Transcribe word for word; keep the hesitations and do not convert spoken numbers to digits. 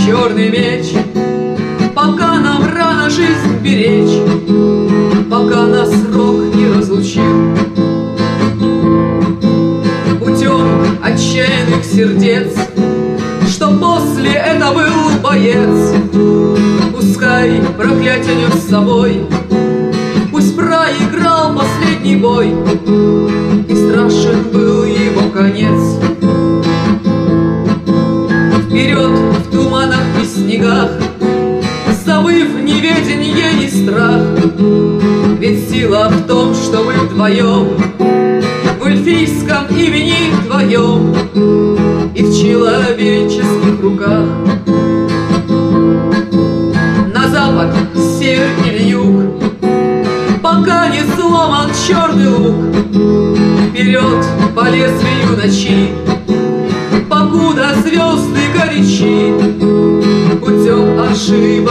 черный меч, пока нам рано жизнь беречь, пока нас срок не разлучил. Путем отчаянных сердец, что после это был боец, пускай проклятие нес с собой, пусть проиграл последний бой, и страшен был его конец. Вперед в туманах и снегах, забыв неведение и страх, ведь сила в том, что мы вдвоем в эльфийском имени твоем и в человеческих руках. На запад, север или юг, пока не сломан черный лук, вперед по лезвию ночи, покуда звезды горячи, путем ошибок